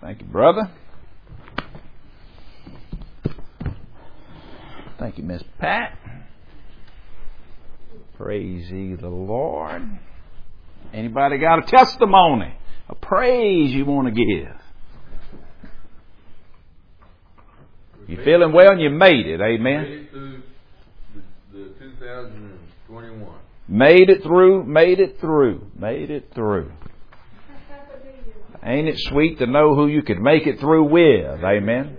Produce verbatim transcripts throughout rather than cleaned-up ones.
Thank you, brother. Thank you, Miss Pat. Praise ye the Lord. Anybody got a testimony, a praise you want to give? You feeling well and you made it, amen? Made it through the, the two thousand twenty-one. Made it through, made it through, made it through. Ain't it sweet to know who you could make it through with, amen?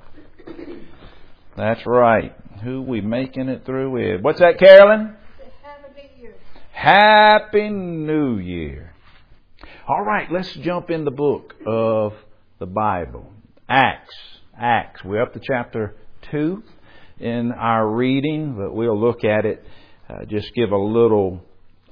That's right. Who we making it through with. What's that, Carolyn? Happy New Year. Happy New Year. All right, let's jump in the book of the Bible. Acts. Acts. We're up to chapter two in our reading, but we'll look at it, uh, just give a little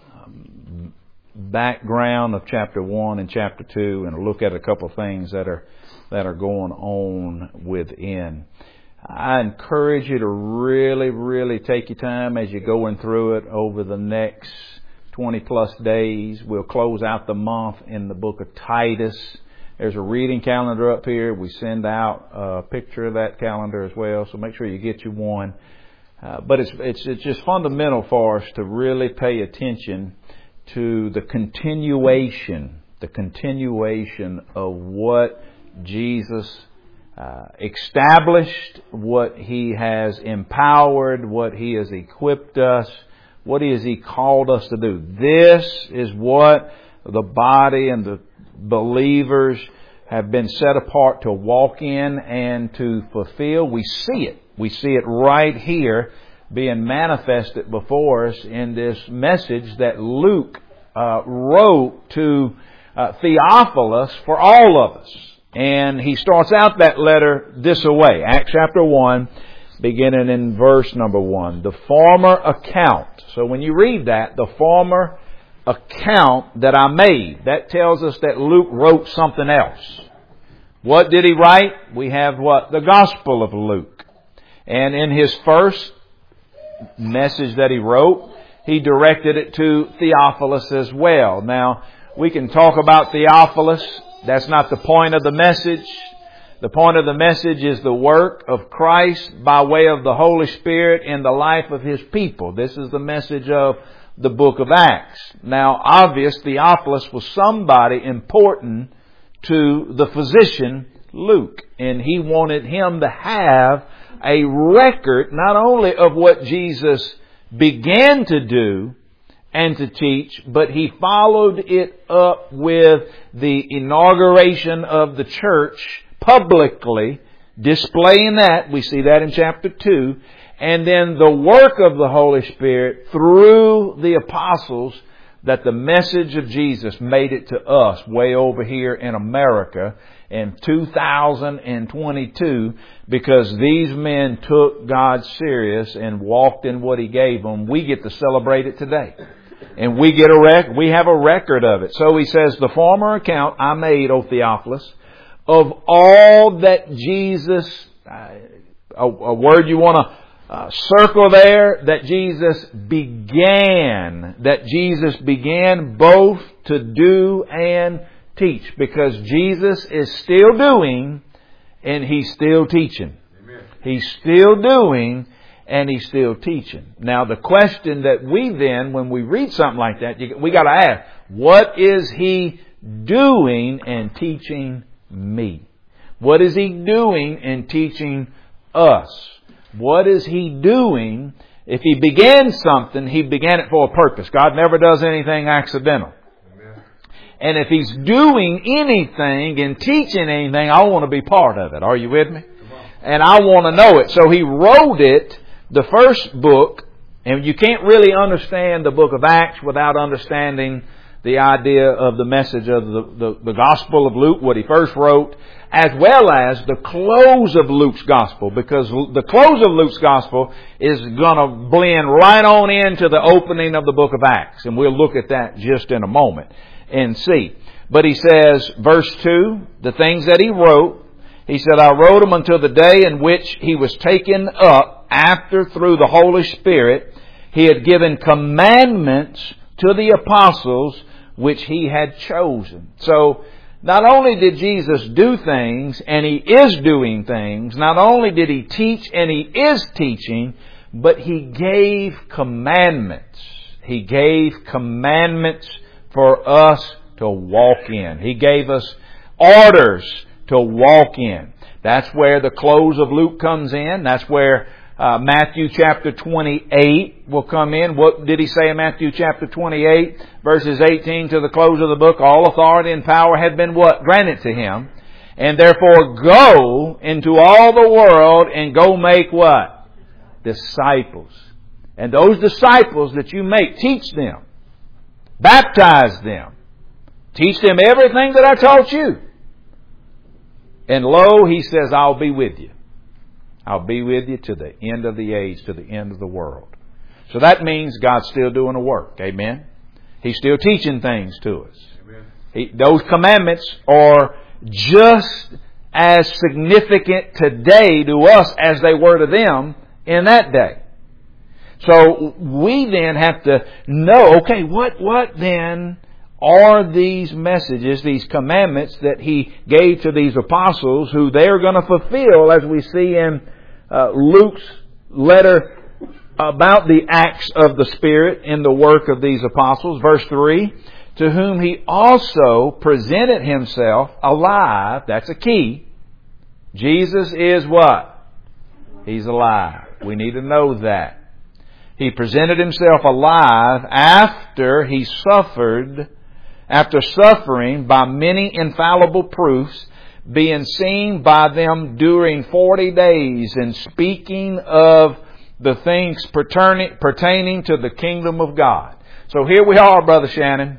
um, background of chapter one and chapter two, and look at a couple of things that are that are going on within. I encourage you to really, really take your time as you're going through it over the next twenty plus days. We'll close out the month in the book of Titus. There's a reading calendar up here. We send out a picture of that calendar as well, so make sure you get you one. Uh, but it's, it's, it's just fundamental for us to really pay attention to the continuation, the continuation of what Jesus uh, established, what He has empowered, what He has equipped us, what He has He called us to do. This is what the body and the believers have been set apart to walk in and to fulfill. We see it. We see it right here being manifested before us in this message that Luke uh, wrote to uh, Theophilus for all of us. And he starts out that letter this way. Acts chapter one, beginning in verse number one. The former account. So when you read that, the former account that I made, that tells us that Luke wrote something else. What did he write? We have what? The Gospel of Luke. And in his first message that he wrote, he directed it to Theophilus as well. Now, we can talk about Theophilus. That's not the point of the message. The point of the message is the work of Christ by way of the Holy Spirit in the life of His people. This is the message of the book of Acts. Now, obvious, Theophilus was somebody important to the physician Luke, and he wanted him to have a record not only of what Jesus began to do and to teach, but he followed it up with the inauguration of the church publicly, displaying that. We see that in chapter two. And then the work of the Holy Spirit through the apostles, that the message of Jesus made it to us way over here in America in two thousand twenty-two, because these men took God serious and walked in what He gave them. We get to celebrate it today. And we get a rec- we have a record of it. So he says, the former account I made, O Theophilus, of all that Jesus, uh, a, a word you want to Uh, circle there, that Jesus began, that Jesus began both to do and teach, because Jesus is still doing and He's still teaching. Amen. He's still doing and He's still teaching. Now the question that we then, when we read something like that, you, we got to ask, what is He doing and teaching me? What is He doing and teaching us? What is He doing? If He began something, He began it for a purpose. God never does anything accidental. Amen. And if He's doing anything and teaching anything, I want to be part of it. Are you with me? And I want to know it. So He wrote it, the first book, and you can't really understand the book of Acts without understanding the idea of the message of the, the, the Gospel of Luke, what he first wrote, as well as the close of Luke's Gospel, because the close of Luke's Gospel is going to blend right on into the opening of the book of Acts. And we'll look at that just in a moment and see. But he says, verse two, the things that he wrote, he said, I wrote them until the day in which he was taken up, after through the Holy Spirit he had given commandments to the apostles which he had chosen. So not only did Jesus do things, and He is doing things, not only did He teach, and He is teaching, but He gave commandments. He gave commandments for us to walk in. He gave us orders to walk in. That's where the close of Luke comes in. That's where uh, Matthew chapter twenty-eight will come in. What did He say in Matthew chapter twenty-eight, verses eighteen to the close of the book? All authority and power had been what? Granted to Him. And therefore go into all the world and go make what? Disciples. And those disciples that you make, teach them. Baptize them. Teach them everything that I taught you. And lo, He says, I'll be with you. I'll be with you to the end of the age, to the end of the world. So that means God's still doing a work. Amen. He's still teaching things to us. Amen. He, those commandments are just as significant today to us as they were to them in that day. So we then have to know, okay, what, what then are these messages, these commandments that He gave to these apostles who they're going to fulfill, as we see in uh, Luke's letter about the acts of the Spirit in the work of these apostles. Verse three, to whom He also presented Himself alive. That's a key. Jesus is what? He's alive. We need to know that. He presented Himself alive after He suffered, after suffering by many infallible proofs, being seen by them during forty days, and speaking of the things pertaining, pertaining to the kingdom of God. So here we are, Brother Shannon.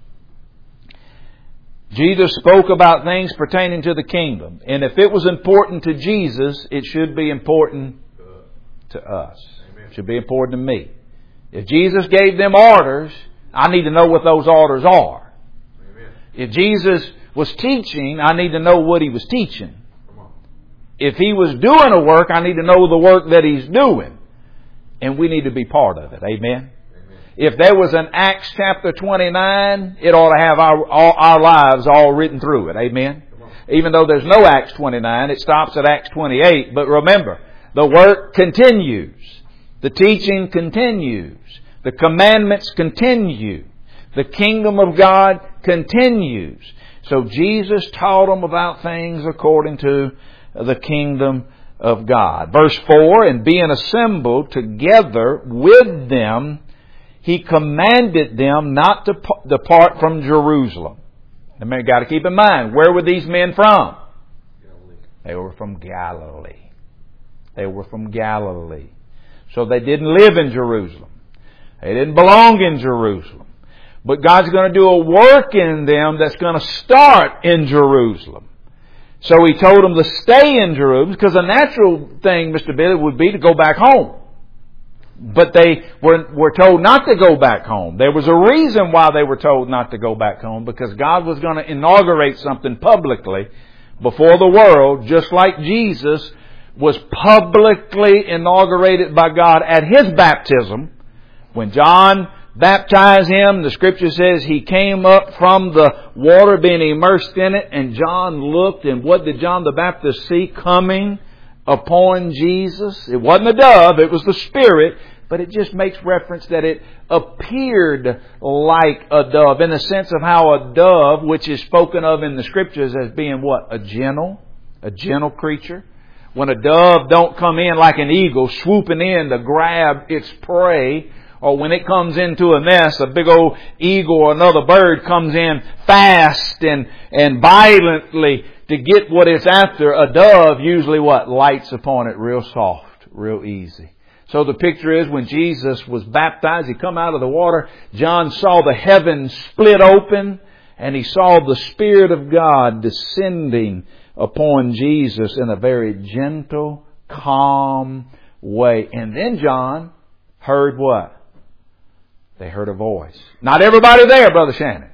Jesus spoke about things pertaining to the kingdom. And if it was important to Jesus, it should be important to us. It should be important to me. If Jesus gave them orders, I need to know what those orders are. Amen. If Jesus was teaching, I need to know what He was teaching. If He was doing a work, I need to know the work that He's doing. And we need to be part of it. Amen. If there was an Acts chapter twenty-nine, it ought to have our all, our lives all written through it. Amen. Even though there's no Acts twenty-nine, it stops at Acts twenty-eight. But remember, the work continues. The teaching continues. The commandments continue. The kingdom of God continues. So Jesus taught them about things according to the kingdom of God. Verse four, and being assembled together with them, He commanded them not to depart from Jerusalem. Now, you've got to keep in mind, where were these men from? Galilee. They were from Galilee. They were from Galilee. So they didn't live in Jerusalem. They didn't belong in Jerusalem. But God's going to do a work in them that's going to start in Jerusalem. So He told them to stay in Jerusalem, because the natural thing, Mister Billy, would be to go back home. But they were, were told not to go back home. There was a reason why they were told not to go back home, because God was going to inaugurate something publicly before the world, just like Jesus was publicly inaugurated by God at His baptism. When John baptized Him, the Scripture says He came up from the water being immersed in it, and John looked, and what did John the Baptist see coming upon Jesus? It wasn't a dove, it was the Spirit, but it just makes reference that it appeared like a dove, in the sense of how a dove, which is spoken of in the Scriptures as being what? A gentle, a gentle creature. When a dove don't come in like an eagle swooping in to grab its prey, or when it comes into a nest, a big old eagle or another bird comes in fast and, and violently to get what it's after, a dove usually what? Lights upon it real soft, real easy. So the picture is, when Jesus was baptized, He come out of the water, John saw the heavens split open, and he saw the Spirit of God descending upon Jesus in a very gentle, calm way. And then John heard what? They heard a voice. Not everybody there, Brother Shannon.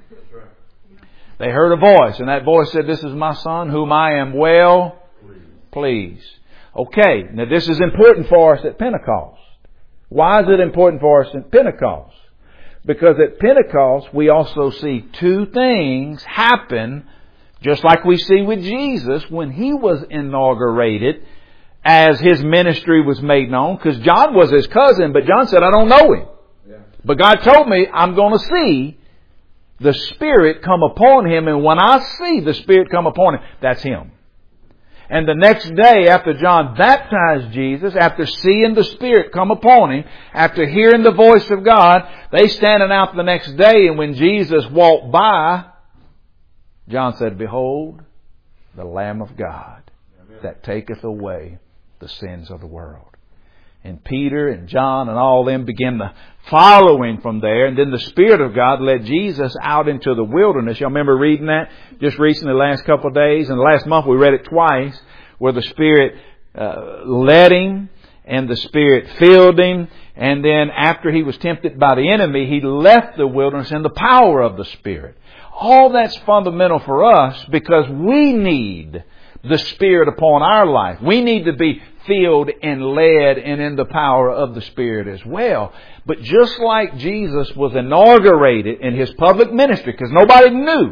They heard a voice, and that voice said, "This is my Son, whom I am well pleased." Okay, now this is important for us at Pentecost. Why is it important for us at Pentecost? Because at Pentecost we also see two things happen Just like we see with Jesus when He was inaugurated as His ministry was made known. Because John was His cousin, but John said, I don't know Him. Yeah. But God told me I'm going to see the Spirit come upon Him. And when I see the Spirit come upon Him, that's Him. And the next day after John baptized Jesus, after seeing the Spirit come upon Him, after hearing the voice of God, they standing out the next day, and when Jesus walked by, John said, Behold, the Lamb of God that taketh away the sins of the world. And Peter and John and all them began the following from there. And then the Spirit of God led Jesus out into the wilderness. Y'all remember reading that just recently, the last couple of days? And last month we read it twice, where the Spirit uh, led Him and the Spirit filled Him. And then after He was tempted by the enemy, He left the wilderness in the power of the Spirit. All that's fundamental for us because we need the Spirit upon our life. We need to be filled and led and in the power of the Spirit as well. But just like Jesus was inaugurated in His public ministry, because nobody knew.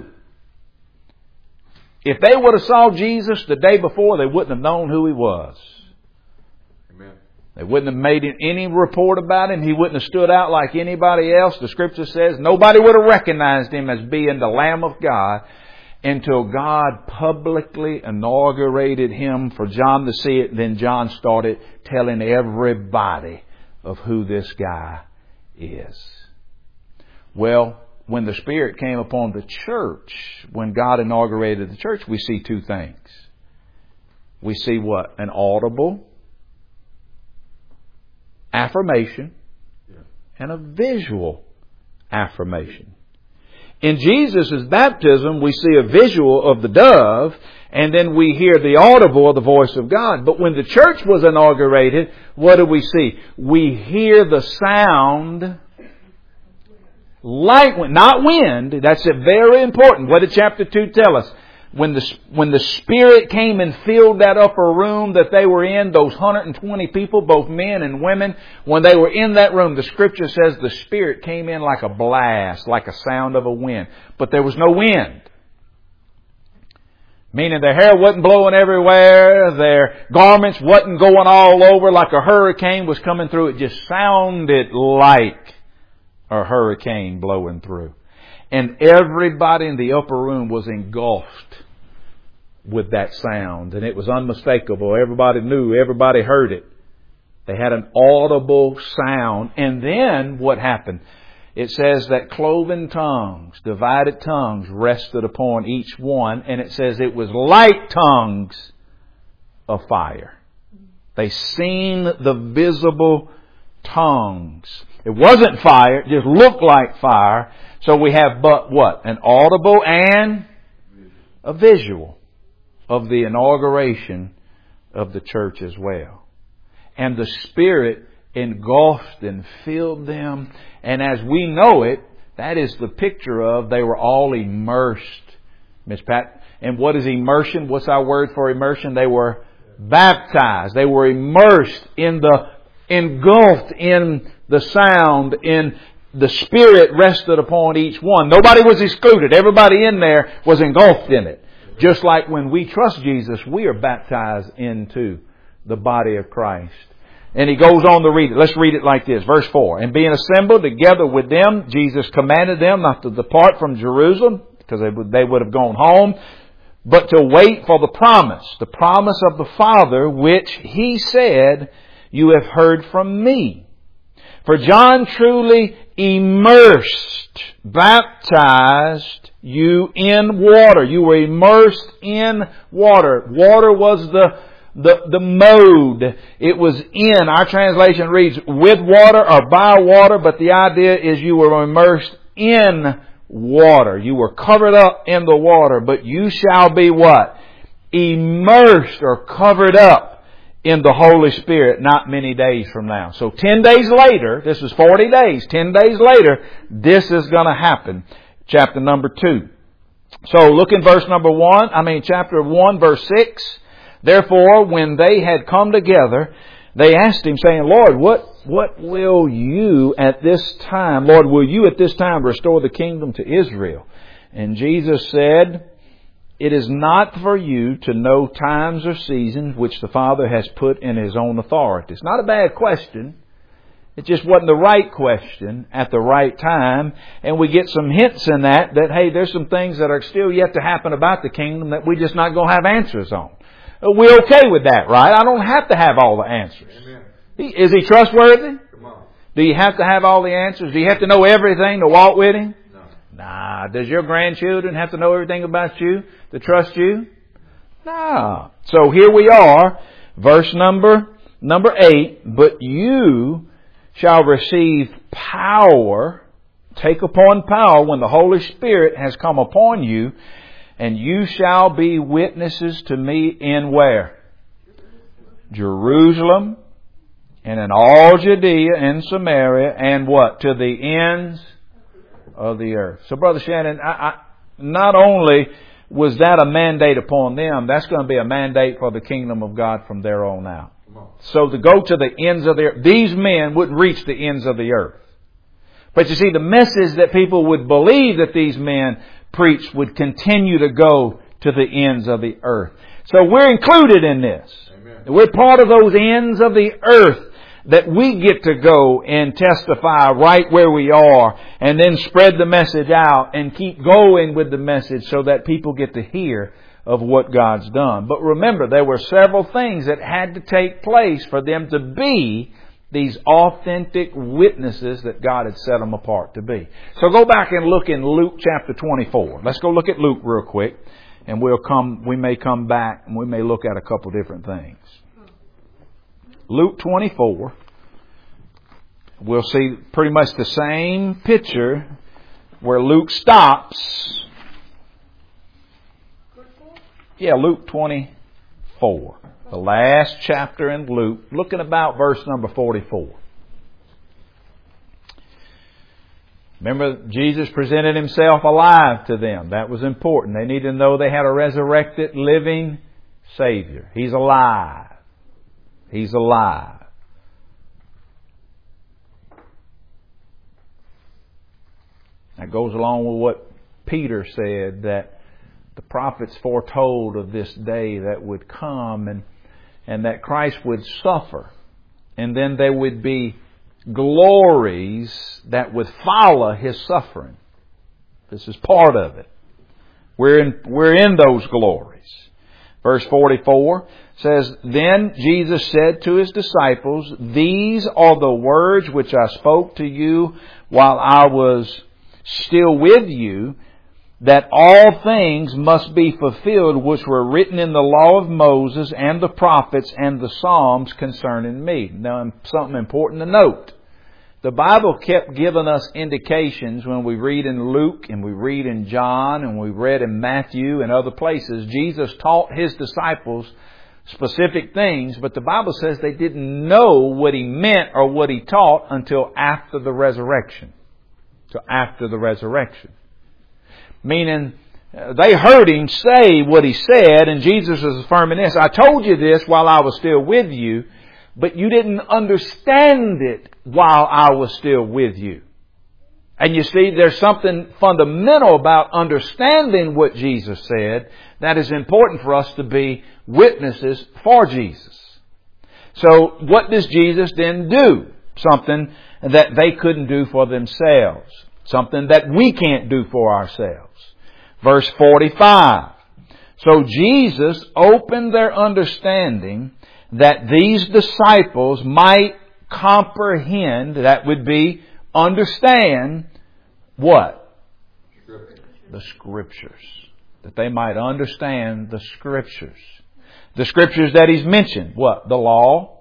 If they would have saw Jesus the day before, they wouldn't have known who He was. Amen. They wouldn't have made any report about Him. He wouldn't have stood out like anybody else. The Scripture says nobody would have recognized Him as being the Lamb of God until God publicly inaugurated Him for John to see it. Then John started telling everybody of who this guy is. Well, when the Spirit came upon the church, when God inaugurated the church, we see two things. We see what? An audible affirmation and a visual affirmation. In Jesus' baptism, we see a visual of the dove, and then we hear the audible of the voice of God. But when the church was inaugurated, what do we see? We hear the sound like wind, not wind. That's very important. What did chapter two tell us? When the, when the Spirit came and filled that upper room that they were in, those one hundred twenty people, both men and women, when they were in that room, the Scripture says the Spirit came in like a blast, like a sound of a wind. But there was no wind. Meaning their hair wasn't blowing everywhere, their garments wasn't going all over like a hurricane was coming through. It just sounded like a hurricane blowing through. And everybody in the upper room was engulfed with that sound. And it was unmistakable. Everybody knew. Everybody heard it. They had an audible sound. And then what happened? It says that cloven tongues, divided tongues, rested upon each one. And it says it was like tongues of fire. They seen the visible tongues. It wasn't fire. It just looked like fire. So we have but what? An audible and a visual of the inauguration of the church as well. And the Spirit engulfed and filled them. And as we know it, that is the picture of they were all immersed. Miss Pat, and what is immersion? What's our word for immersion? They were baptized. They were immersed in the, engulfed in the sound, in the Spirit rested upon each one. Nobody was excluded. Everybody in there was engulfed in it. Just like when we trust Jesus, we are baptized into the body of Christ. And he goes on to read it. Let's read it like this. Verse four. And being assembled together with them, Jesus commanded them not to depart from Jerusalem, because they would, they would have gone home, but to wait for the promise, the promise of the Father, which He said, you have heard from me. For John truly immersed, baptized you in water. You were immersed in water. Water was the, the, the mode. It was in. Our translation reads with water or by water, but the idea is you were immersed in water. You were covered up in the water, but you shall be what? Immersed or covered up in the Holy Spirit not many days from now. So ten days later, this is forty days, ten days later, this is going to happen. Chapter number two. So look in verse number one, I mean chapter one, verse six. Therefore, when they had come together, they asked Him, saying, Lord, what, what will you at this time, Lord, will you at this time restore the kingdom to Israel? And Jesus said, It is not for you to know times or seasons which the Father has put in His own authority. It's not a bad question. It just wasn't the right question at the right time. And we get some hints in that, that, hey, there's some things that are still yet to happen about the kingdom that we're just not going to have answers on. We're okay with that, right? I don't have to have all the answers. Amen. Is He trustworthy? Come on. Do you have to have all the answers? Do you have to know everything to walk with Him? No. Nah. Does your grandchildren have to know everything about you to trust you? Nah. So here we are, verse number, number eight. But you shall receive power, take upon power when the Holy Spirit has come upon you, and you shall be witnesses to me in where? Jerusalem, and in all Judea and Samaria, and what? To the ends of the earth. So Brother Shannon, I, I, not only was that a mandate upon them, that's going to be a mandate for the kingdom of God from there on out. So to go to the ends of the earth, these men wouldn't reach the ends of the earth. But you see, the message that people would believe that these men preached would continue to go to the ends of the earth. So we're included in this. Amen. We're part of those ends of the earth that we get to go and testify right where we are, and then spread the message out and keep going with the message so that people get to hear of what God's done. But remember, there were several things that had to take place for them to be these authentic witnesses that God had set them apart to be. So go back and look in Luke chapter twenty-four. Let's go look at Luke real quick, and we'll come, we may come back and we may look at a couple different things. Luke twenty-four. We'll see pretty much the same picture where Luke stops. Yeah, Luke twenty-four. The last chapter in Luke, looking about verse number forty-four. Remember, Jesus presented Himself alive to them. That was important. They needed to know they had a resurrected, living Savior. He's alive. He's alive. That goes along with what Peter said, that the prophets foretold of this day that would come, and, and that Christ would suffer. And then there would be glories that would follow His suffering. This is part of it. We're in, we're in those glories. Verse forty-four says, Then Jesus said to His disciples, These are the words which I spoke to you while I was still with you, that all things must be fulfilled which were written in the law of Moses and the prophets and the Psalms concerning me. Now, something important to note. The Bible kept giving us indications when we read in Luke and we read in John and we read in Matthew and other places. Jesus taught His disciples specific things, but the Bible says they didn't know what He meant or what He taught until after the resurrection. So after the resurrection. Meaning, uh, they heard Him say what He said, and Jesus is affirming this. I told you this while I was still with you, but you didn't understand it while I was still with you. And you see, there's something fundamental about understanding what Jesus said that is important for us to be witnesses for Jesus. So what does Jesus then do? Something that they couldn't do for themselves. Something that we can't do for ourselves. Verse forty-five. So Jesus opened their understanding that these disciples might comprehend, that would be understand, what? Scripture. The Scriptures. That they might understand the Scriptures. The Scriptures that He's mentioned. What? The law,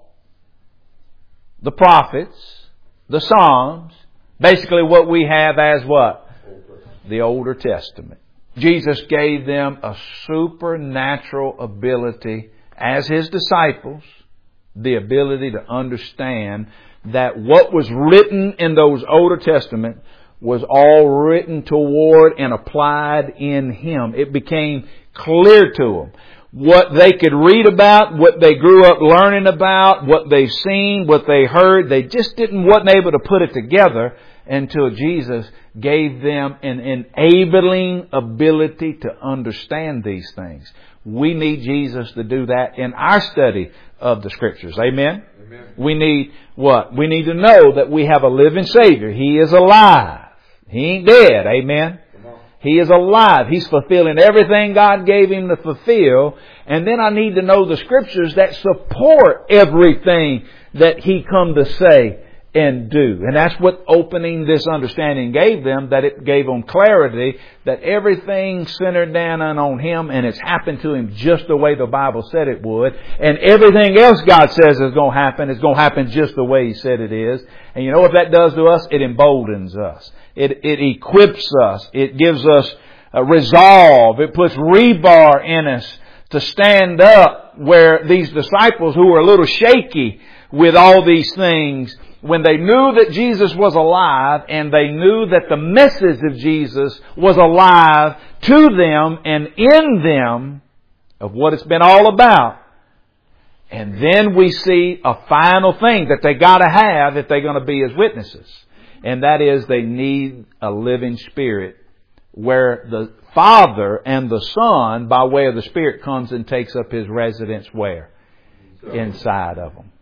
the prophets, the Psalms. Basically what we have as what? The Older Testament. Jesus gave them a supernatural ability as His disciples, the ability to understand that what was written in those Older Testament was all written toward and applied in Him. It became clear to them. What they could read about, what they grew up learning about, what they've seen, what they heard, they just didn't wasn't able to put it together until Jesus gave them an enabling ability to understand these things. We need Jesus to do that in our study of the Scriptures. Amen? Amen. We need what? We need to know that we have a living Savior. He is alive. He ain't dead. Amen? He is alive. He's fulfilling everything God gave Him to fulfill. And then I need to know the Scriptures that support everything that He come to say and do. And that's what opening this understanding gave them, that it gave them clarity that everything centered down on Him, and it's happened to Him just the way the Bible said it would. And everything else God says is going to happen is going to happen just the way He said it is. And you know what that does to us? It emboldens us. It, it equips us. It gives us a resolve. It puts rebar in us to stand up, where these disciples who were a little shaky with all these things, when they knew that Jesus was alive and they knew that the message of Jesus was alive to them and in them, of what it's been all about. And then we see a final thing that they got to have if they're going to be His witnesses. And that is, they need a living Spirit, where the Father and the Son, by way of the Spirit, comes and takes up His residence where? Inside of them.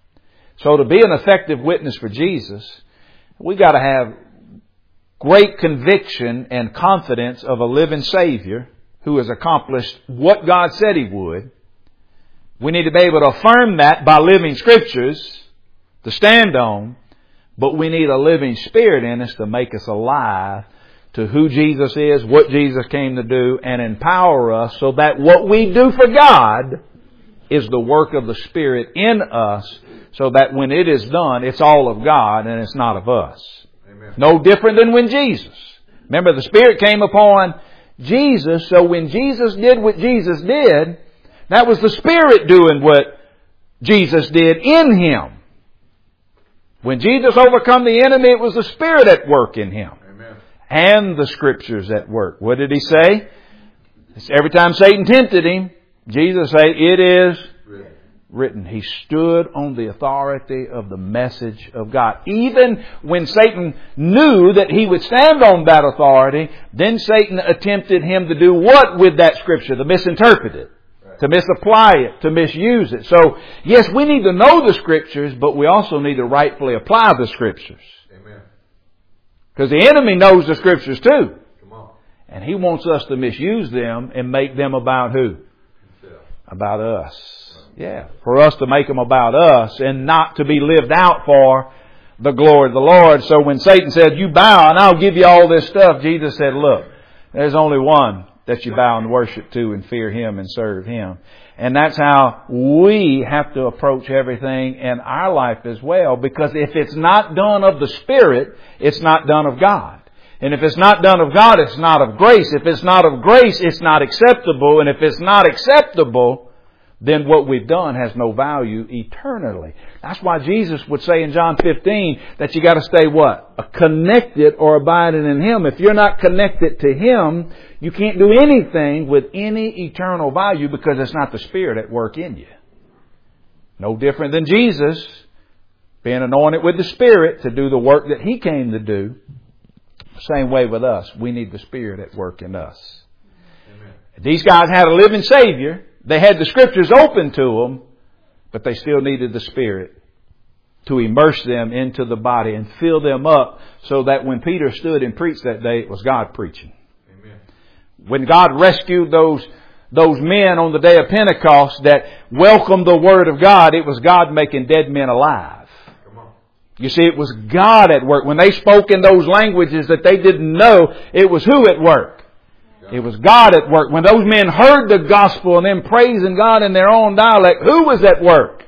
So to be an effective witness for Jesus, we got to have great conviction and confidence of a living Savior who has accomplished what God said He would. We need to be able to affirm that by living Scriptures to stand on. But we need a living Spirit in us to make us alive to who Jesus is, what Jesus came to do, and empower us so that what we do for God is the work of the Spirit in us, so that when it is done, it's all of God and it's not of us. Amen. No different than when Jesus. Remember, the Spirit came upon Jesus, so when Jesus did what Jesus did, that was the Spirit doing what Jesus did in Him. When Jesus overcome the enemy, it was the Spirit at work in Him. Amen. And the Scriptures at work. What did He say? Every time Satan tempted Him, Jesus said, "It is written. written." He stood on the authority of the message of God. Even when Satan knew that he would stand on that authority, then Satan attempted him to do what with that Scripture? To misinterpret it. To misapply it, to misuse it. So, yes, we need to know the Scriptures, but we also need to rightfully apply the Scriptures. Amen. Because the enemy knows the Scriptures too. Come on. And he wants us to misuse them and make them about who? Himself. About us. Right. Yeah. For us to make them about us and not to be lived out for the glory of the Lord. So when Satan said, "You bow and I'll give you all this stuff," Jesus said, "Look, there's only one that you bow and worship to and fear Him and serve Him." And that's how we have to approach everything in our life as well. Because if it's not done of the Spirit, it's not done of God. And if it's not done of God, it's not of grace. If it's not of grace, it's not acceptable. And if it's not acceptable, then what we've done has no value eternally. That's why Jesus would say in John fifteen that you got to stay what? Connected or abiding in Him. If you're not connected to Him, you can't do anything with any eternal value, because it's not the Spirit at work in you. No different than Jesus being anointed with the Spirit to do the work that He came to do. Same way with us. We need the Spirit at work in us. Amen. These guys had a living Savior. They had the Scriptures open to them, but they still needed the Spirit to immerse them into the body and fill them up, so that when Peter stood and preached that day, it was God preaching. Amen. When God rescued those those men on the day of Pentecost that welcomed the Word of God, it was God making dead men alive. Come on. You see, it was God at work. When they spoke in those languages that they didn't know, it was who at work? It was God at work. When those men heard the gospel and then praising God in their own dialect, who was at work?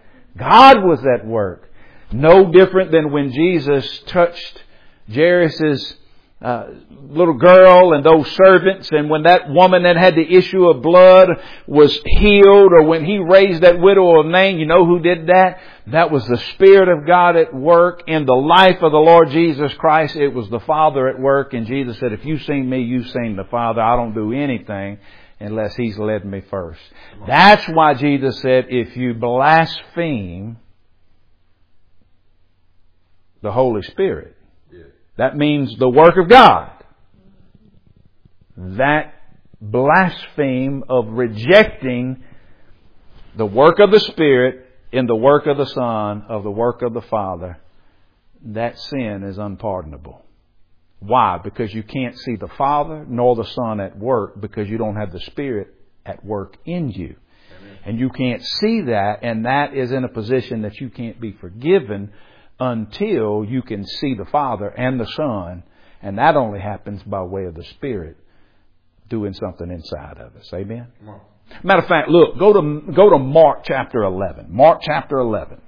God was at work. No different than when Jesus touched Jairus' uh, little girl and those servants, and when that woman that had the issue of blood was healed, or when He raised that widow of Nain, you know who did that? That was the Spirit of God at work in the life of the Lord Jesus Christ. It was the Father at work, and Jesus said, "If you've seen me, you've seen the Father. I don't do anything unless He's led me first." That's why Jesus said, if you blaspheme the Holy Spirit, yes, That means the work of God. That blaspheme of rejecting the work of the Spirit in the work of the Son, of the work of the Father, that sin is unpardonable. Why? Because you can't see the Father nor the Son at work because you don't have the Spirit at work in you. Amen. And you can't see that, and that is in a position that you can't be forgiven until you can see the Father and the Son, and that only happens by way of the Spirit doing something inside of us. Amen? Matter of fact, look, go to go to Mark chapter eleven. Mark chapter eleven.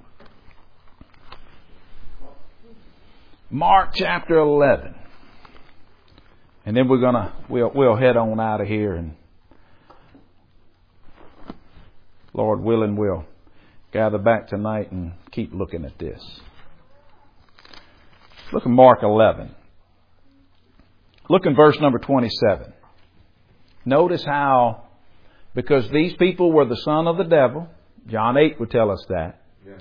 Mark chapter eleven. And then we're gonna we'll we'll head on out of here, and Lord willing, we'll gather back tonight and keep looking at this. Look at Mark eleven. Look in verse number twenty-seven. Notice how, because these people were the son of the devil, John eight would tell us that. Yeah.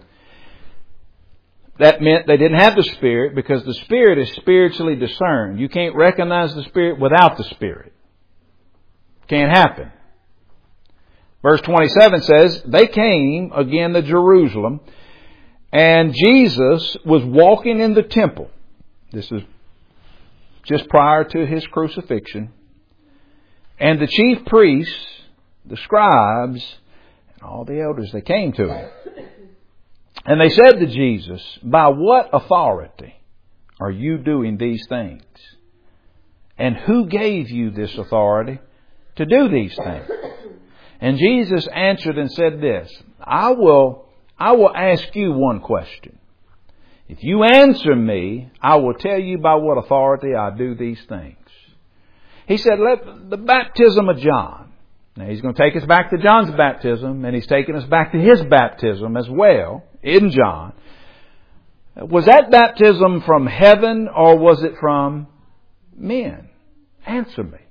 That meant they didn't have the Spirit, because the Spirit is spiritually discerned. You can't recognize the Spirit without the Spirit. Can't happen. Verse twenty-seven says, they came again to Jerusalem, and Jesus was walking in the temple. This is just prior to His crucifixion. And the chief priests, the scribes, and all the elders, they came to Him. And they said to Jesus, by what authority are you doing these things? And who gave you this authority to do these things? And Jesus answered and said this, I will, I will ask you one question. If you answer me, I will tell you by what authority I do these things. He said, let the baptism of John. Now He's going to take us back to John's baptism, and He's taking us back to His baptism as well in John. Was that baptism from heaven or was it from men? Answer me.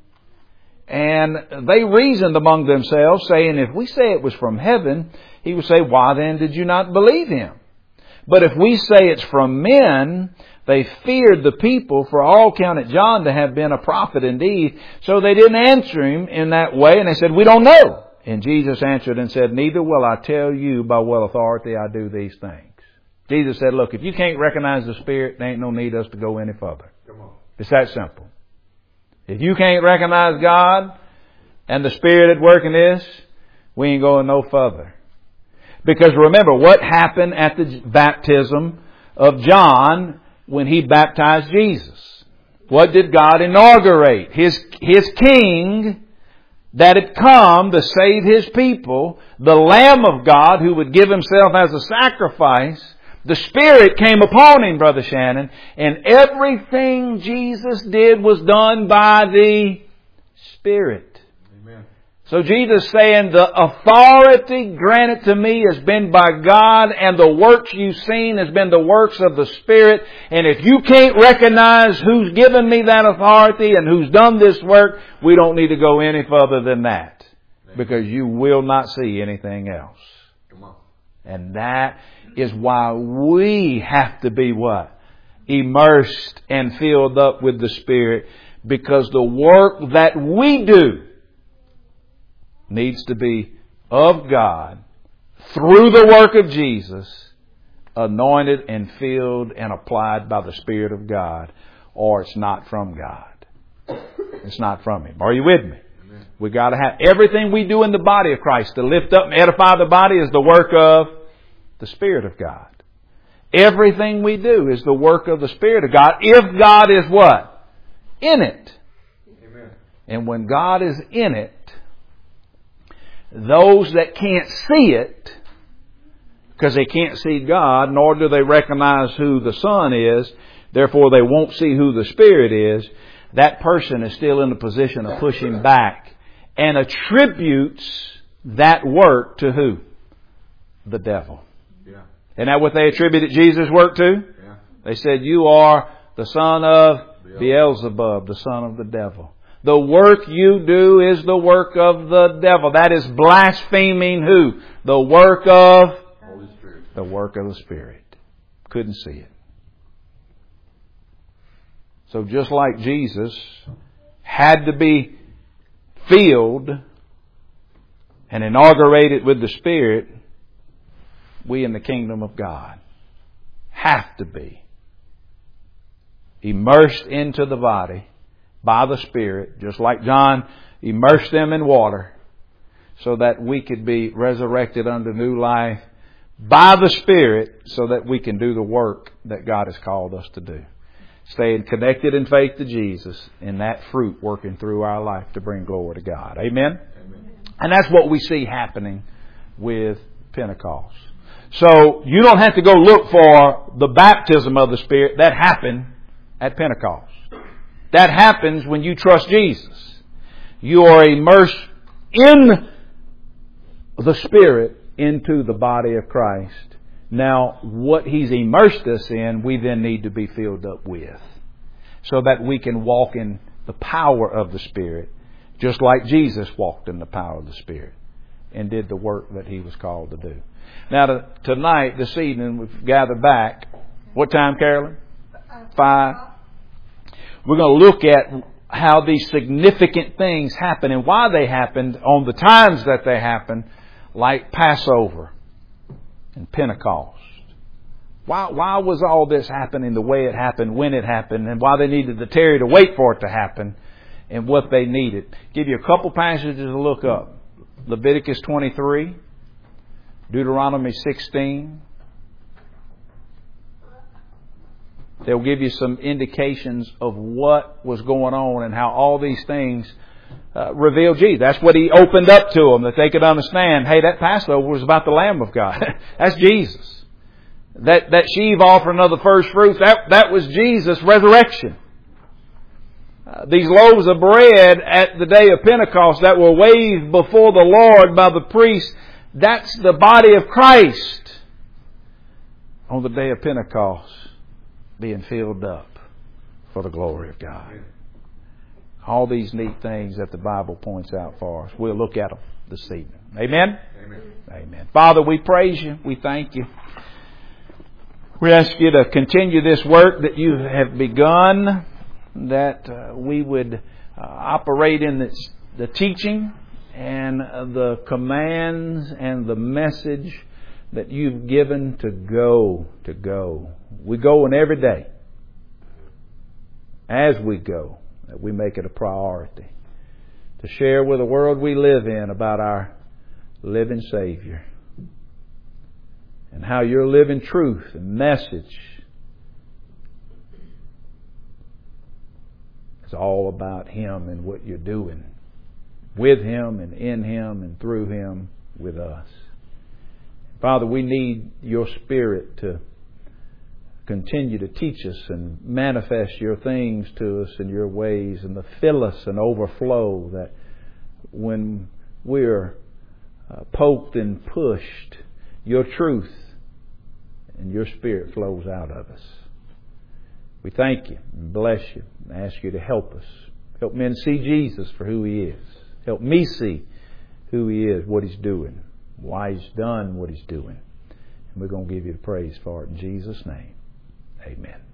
And they reasoned among themselves, saying, if we say it was from heaven, He would say, why then did you not believe Him? But if we say it's from men, they feared the people, for all counted John to have been a prophet indeed. So they didn't answer Him in that way, and they said, we don't know. And Jesus answered and said, neither will I tell you by what authority I do these things. Jesus said, look, if you can't recognize the Spirit, there ain't no need us to go any further. Come on. It's that simple. If you can't recognize God and the Spirit at work in this, we ain't going no further. Because remember, what happened at the baptism of John when he baptized Jesus? What did God inaugurate? His, his King that had come to save His people, the Lamb of God who would give Himself as a sacrifice. The Spirit came upon Him, Brother Shannon, and everything Jesus did was done by the Spirit. Amen. So Jesus saying, the authority granted to me has been by God, and the works you've seen has been the works of the Spirit. And if you can't recognize who's given me that authority and who's done this work, we don't need to go any further than that. Amen. Because you will not see anything else. Come on. And that is why we have to be what? Immersed and filled up with the Spirit. Because the work that we do needs to be of God through the work of Jesus, anointed and filled and applied by the Spirit of God, or it's not from God. It's not from Him. Are you with me? Amen. We got to have everything we do in the body of Christ to lift up and edify the body is the work of the Spirit of God. Everything we do is the work of the Spirit of God, if God is what? In it. Amen. And when God is in it, those that can't see it, because they can't see God, nor do they recognize who the Son is, therefore they won't see who the Spirit is, that person is still in the position of pushing back and attributes that work to who? The devil. Yeah. Isn't that what they attributed Jesus' work to? Yeah. They said, you are the son of Beelzebub, the son of the devil. The work you do is the work of the devil. That is blaspheming who? The work of the work of the Spirit. Couldn't see it. So just like Jesus had to be filled and inaugurated with the Spirit, we in the kingdom of God have to be immersed into the body by the Spirit, just like John immersed them in water, so that we could be resurrected unto new life by the Spirit, so that we can do the work that God has called us to do. Staying connected in faith to Jesus, and that fruit working through our life to bring glory to God. Amen? Amen. And that's what we see happening with Pentecost. So you don't have to go look for the baptism of the Spirit. That happened at Pentecost. That happens when you trust Jesus. You are immersed in the Spirit into the body of Christ. Now, what He's immersed us in, we then need to be filled up with, so that we can walk in the power of the Spirit, just like Jesus walked in the power of the Spirit and did the work that He was called to do. Now, to, tonight, this evening, we've gathered back. What time, Carolyn? Five. We're going to look at how these significant things happen and why they happened on the times that they happened, like Passover and Pentecost. Why, why was all this happening the way it happened, when it happened, and why they needed to tarry to wait for it to happen, and what they needed. Give you a couple passages to look up. Leviticus twenty-three, Deuteronomy sixteen. They'll give you some indications of what was going on and how all these things uh, revealed Jesus. That's what He opened up to them, that they could understand, hey, that Passover was about the Lamb of God. That's Jesus. That that sheave offering of the first fruits, that, that was Jesus' resurrection. Uh, these loaves of bread at the day of Pentecost that were waved before the Lord by the priest, that's the body of Christ on the day of Pentecost, being filled up for the glory of God. All these neat things that the Bible points out for us. We'll look at them this evening. Amen? Amen. Amen. Father, we praise You. We thank You. We ask You to continue this work that You have begun, that uh, we would uh, operate in this, the teaching and uh, the commands and the message that You've given to go, to go. We go in every day. As we go, that we make it a priority to share with the world we live in about our living Savior, and how Your living truth and message is all about Him and what You're doing with Him and in Him and through Him with us. Father, we need Your Spirit to continue to teach us and manifest Your things to us in Your ways, and to fill us and overflow, that when we're uh, poked and pushed, Your truth and Your Spirit flows out of us. We thank You and bless You and ask You to help us. Help men see Jesus for who He is. Help me see who He is, what He's doing, why He's done what He's doing. And we're going to give You the praise for it in Jesus' name. Amen.